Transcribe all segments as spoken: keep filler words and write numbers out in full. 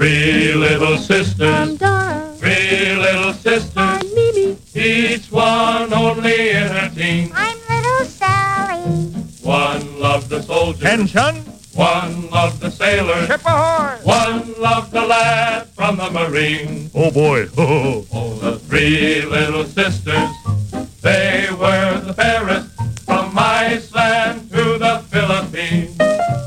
three little sisters. I'm Dora. Three little sisters. I'm Mimi. Each one only in her teens. I'm little Sally. One loved the soldier. Attention. One loved the sailor. Ship ahoy. One loved the lad from the Marine. Oh, boy. Oh, Oh, the three little sisters, they were the fairest from Iceland to the Philippines.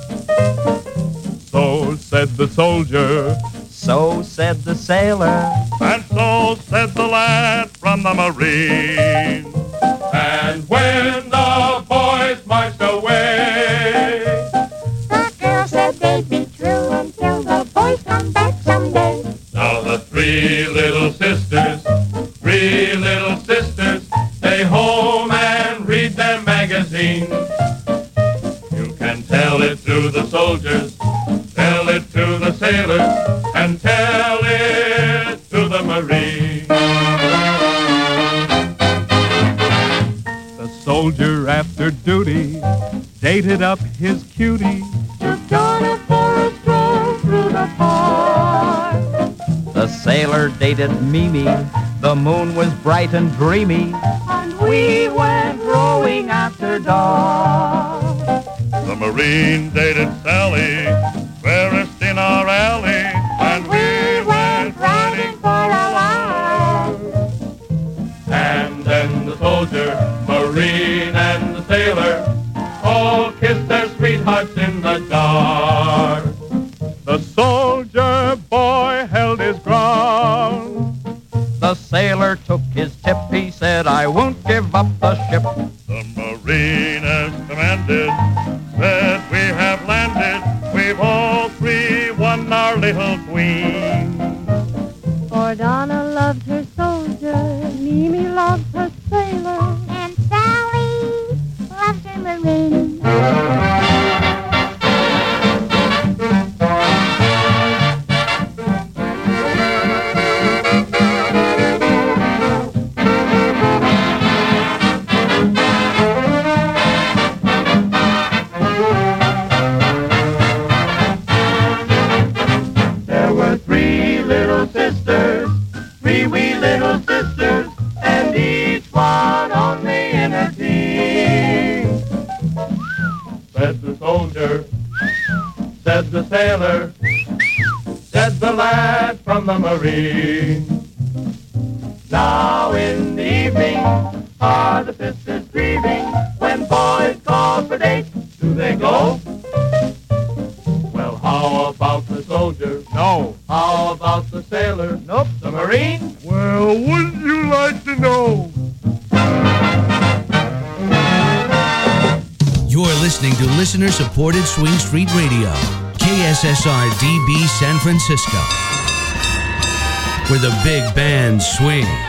so said the soldier, So said the sailor. and so said the lad from the Marine. And when the boys marched away, The girl said they'd be true until the boys come back someday. now the three little sisters, three little sisters, stay home and read their magazines. You can tell it to the soldiers, tell it to the sailors, and tell it to the Marines. The soldier after duty dated up his cutie. Took Donna for a stroll through the park. The sailor dated Mimi. The moon was bright and dreamy. And we went rowing after dark. The Marine dated Sally, fairest in our alley, and We went riding for a while. And then the soldier, Marine, and the sailor all kissed their sweethearts in the dark. the soldier boy held his ground. The sailor took his tip. He said, I won't give up the ship. The Marine as commanded said, we have landed. We've all three won our little queen. For Donna loved her soldier, Mimi loved her sailor, and Sally loved her Marine. There were three little sisters, three wee little sisters, and each one only in her teens. Said the soldier, said the sailor, said the lad from the Marine. Now in the evening are the sisters grieving. When boys call for dates, do they go? Well, how about the soldier? No. How about the sailor? Nope. The Marine? Well, wouldn't you like to know? You're listening to listener-supported Swing Street Radio, K S S R D B San Francisco, where the big bands swing.